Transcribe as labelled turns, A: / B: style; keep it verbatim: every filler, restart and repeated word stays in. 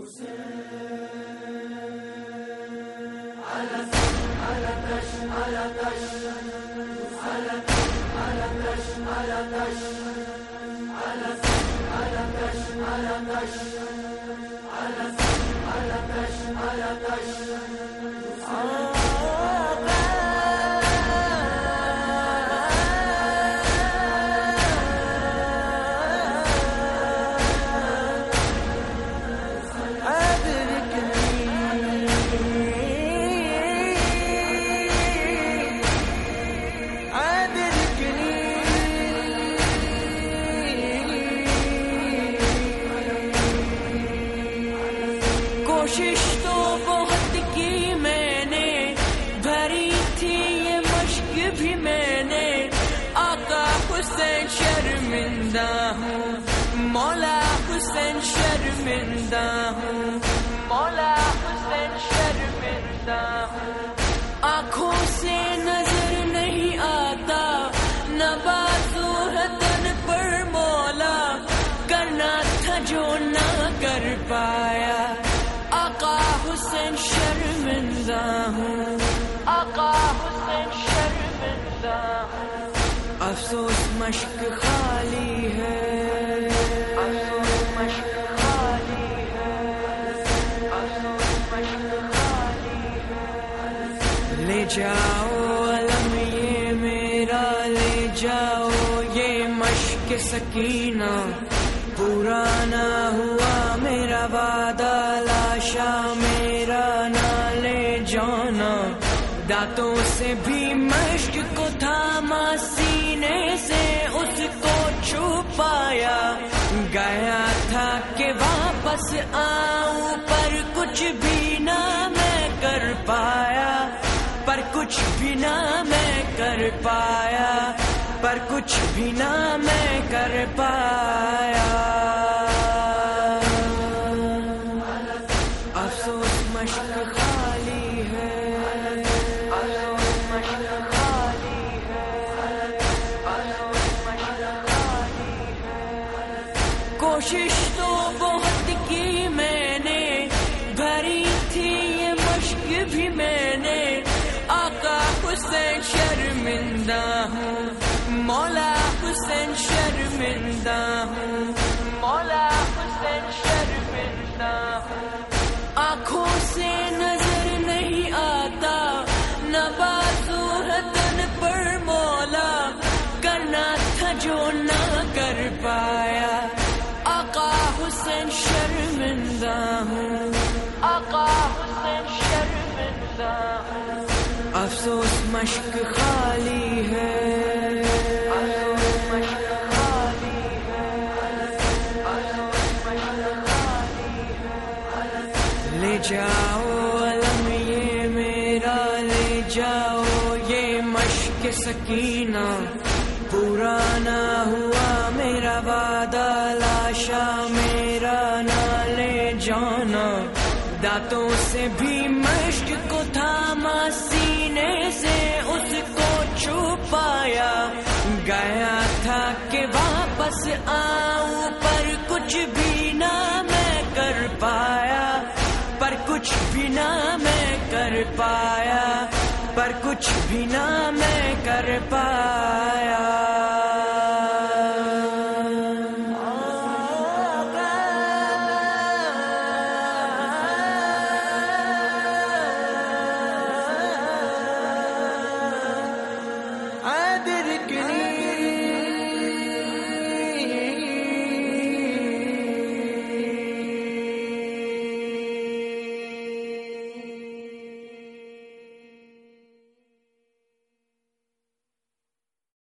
A: کوشش تو بہت کی میں نے، بھری تھی یہ مشق بھی میں نے، آقا حسین شرمندہ ہوں، مولا حسین شرمندہ ہوں، مولا حسین شرمندہ ہوں، آنکھوں سے نظر نہیں آتا نہ بازو ہے تن پر مولا، کرنا تھا جو نہ کر پایا، آقا حسین شرمندہ ہوں، آقا حسین شرمندہ ہوں، افسوس مشق خالی ہے، افسوس مشق خالی ہے، افسوس مشق خالی ہے، لے جاؤ علم یہ میرا، لے جاؤ یہ مشق سکینہ، پورا نہ ہوا میرا وعدہ، لاشا میرا نہ لے جانا، دانتوں سے بھی مشق کو تھاما، سینے سے اس کو چھپایا، گیا تھا کہ واپس آؤں پر کچھ بھی نہ میں کر پایا، پر کچھ بھی نہ میں کر پایا، پر کچھ بھی نہ میں کر پایا، افسوس مشق خالی ہے، افسوس مشق خالی ہے، افسوس مشق خالی ہے، کوشش تو بہت کی میں نے، بھری تھی یہ مشق بھی میں نے، آقا حسین شرمندہ ہوں، مولا حسین شرمندہ ہوں، مولا حسین شرمندہ ہوں، آنکھوں سے نظر نہیں آتا نہ بازو ہے تن پر مولا، کرنا تھا جو نہ کر پایا، آقا حسین شرمندہ ہوں، آقا حسین شرمندہ ہوں، افسوس مشق خالی ہے، افسوس مشق خالی ہے، افسوس مشق خالی ہے، لے جاؤ علم یہ میرا، لے جاؤ یہ مشق سکینہ، پورا نہ ہوا میرا وعدہ، لاشا میرا نہ لے جانا، دانتوں سے بھی مشق کو تھاما، سینے سے اس کو چھپایا، گیا تھا کہ واپس آؤں پر کچھ بھی نہ میں کر پایا، پر کچھ بھی نہ میں کر پایا، پر کچھ بھی نہ میں کر پایا۔